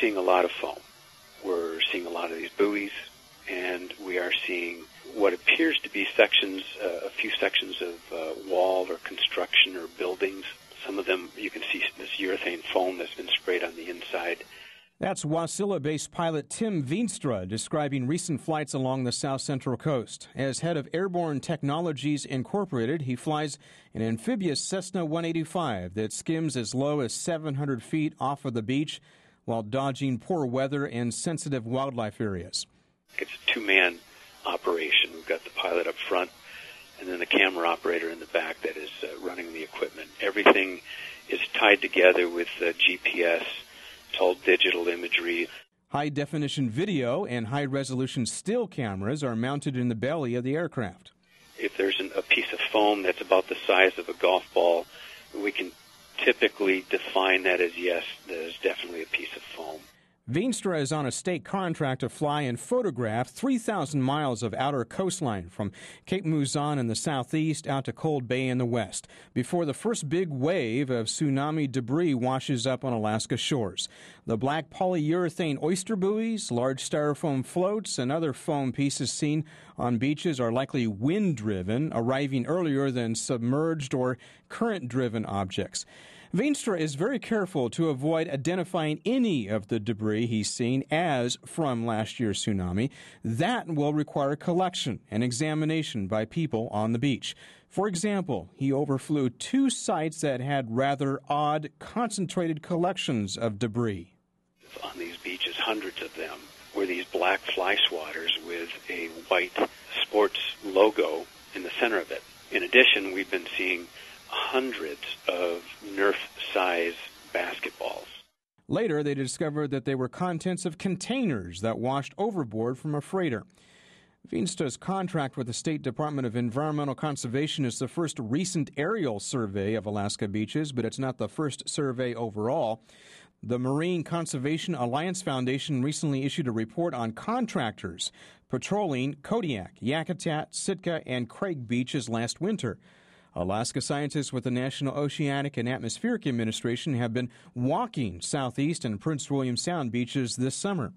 seeing a lot of foam. We're seeing a lot of these buoys, and we are seeing what appears to be sections, a few sections of wall or construction or buildings. Some of them, you can see this urethane foam that's been sprayed on the inside. That's Wasilla-based pilot Tim Veenstra describing recent flights along the south central coast. As head of Airborne Technologies Incorporated, he flies an amphibious Cessna 185 that skims as low as 700 feet off of the beach while dodging poor weather and sensitive wildlife areas. It's a two-man operation. We've got the pilot up front and then the camera operator in the back that is running the equipment. Everything is tied together with GPS. It's all digital imagery. High-definition video and high-resolution still cameras are mounted in the belly of the aircraft. If there's a piece of foam that's about the size of a golf ball, we can typically define that as, yes, that is definitely a piece of foam. Veenstra is on a state contract to fly and photograph 3,000 miles of outer coastline from Cape Muzon in the southeast out to Cold Bay in the west before the first big wave of tsunami debris washes up on Alaska shores. The black polyurethane oyster buoys, large styrofoam floats, and other foam pieces seen on beaches are likely wind-driven, arriving earlier than submerged or current-driven objects. Veenstra is very careful to avoid identifying any of the debris he's seen as from last year's tsunami. That will require collection and examination by people on the beach. For example, he overflew 2 sites that had rather odd concentrated collections of debris. On these beaches, hundreds of them, were these black fly swatters with a white sports logo in the center of it. In addition, we've been seeing hundreds of Nerf-size basketballs. Later, they discovered that they were contents of containers that washed overboard from a freighter. Veenstra's contract with the State Department of Environmental Conservation is the first recent aerial survey of Alaska beaches, but it's not the first survey overall. The Marine Conservation Alliance Foundation recently issued a report on contractors patrolling Kodiak, Yakutat, Sitka, and Craig beaches last winter. Alaska scientists with the National Oceanic and Atmospheric Administration have been walking southeast and Prince William Sound beaches this summer.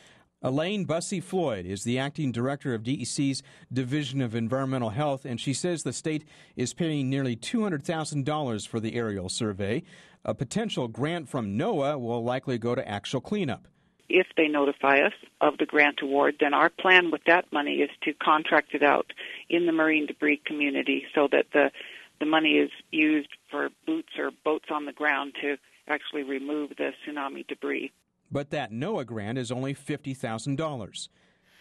Elaine Bussey-Floyd is the acting director of DEC's Division of Environmental Health, and she says the state is paying nearly $200,000 for the aerial survey. A potential grant from NOAA will likely go to actual cleanup. If they notify us of the grant award, then our plan with that money is to contract it out in the marine debris community so that the money is used for boots or boats on the ground to actually remove the tsunami debris. But that NOAA grant is only $50,000.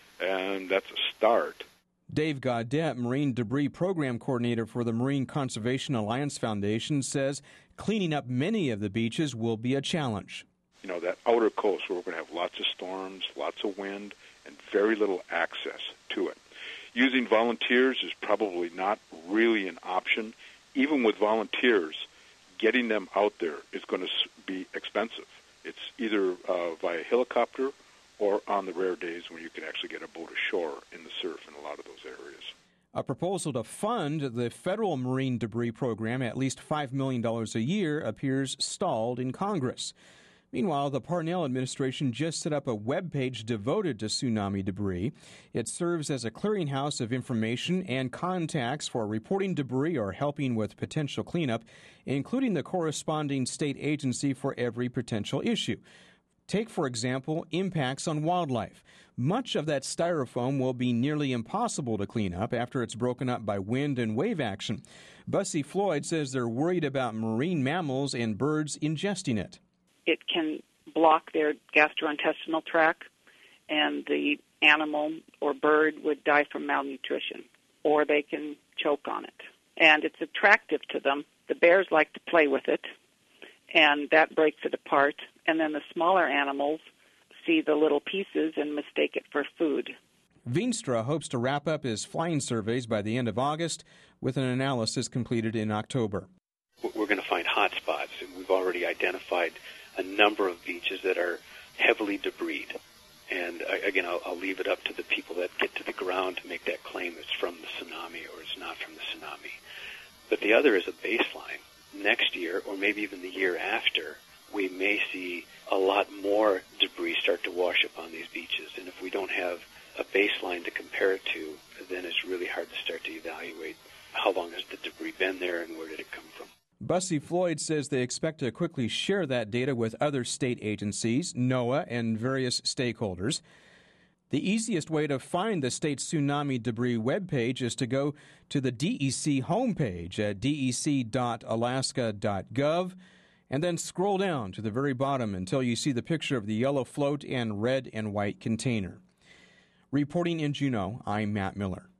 And that's a start. Dave Gaudette, Marine Debris Program Coordinator for the Marine Conservation Alliance Foundation, says cleaning up many of the beaches will be a challenge. You know, that outer coast where we're going to have lots of storms, lots of wind, and very little access to it. Using volunteers is probably not really an option. Even with volunteers, getting them out there is going to be expensive. It's either via helicopter or on the rare days when you can actually get a boat ashore in the surf in a lot of those areas. A proposal to fund the federal marine debris program at least $5 million a year appears stalled in Congress. Meanwhile, the Parnell administration just set up a web page devoted to tsunami debris. It serves as a clearinghouse of information and contacts for reporting debris or helping with potential cleanup, including the corresponding state agency for every potential issue. Take, for example, impacts on wildlife. Much of that styrofoam will be nearly impossible to clean up after it's broken up by wind and wave action. Bussey-Floyd says they're worried about marine mammals and birds ingesting it. It can block their gastrointestinal tract, and the animal or bird would die from malnutrition, or they can choke on it. And it's attractive to them. The bears like to play with it, and that breaks it apart. And then the smaller animals see the little pieces and mistake it for food. Veenstra hopes to wrap up his flying surveys by the end of August, with an analysis completed in October. We're going to find hot spots. We've already identified a number of beaches that are heavily debris. And again, I'll leave it up to the people that get to the ground to make that claim it's from the tsunami or it's not from the tsunami. But the other is a baseline. Next year, or maybe even the year after, we may see a lot more debris start to wash up on these beaches. And if we don't have a baseline to compare it to, then it's really hard to start to evaluate how long has the debris been there and where did it come from. Bussey Floyd says they expect to quickly share that data with other state agencies, NOAA, and various stakeholders. The easiest way to find the state's tsunami debris webpage is to go to the DEC homepage at dec.alaska.gov and then scroll down to the very bottom until you see the picture of the yellow float and red and white container. Reporting in Juneau, I'm Matt Miller.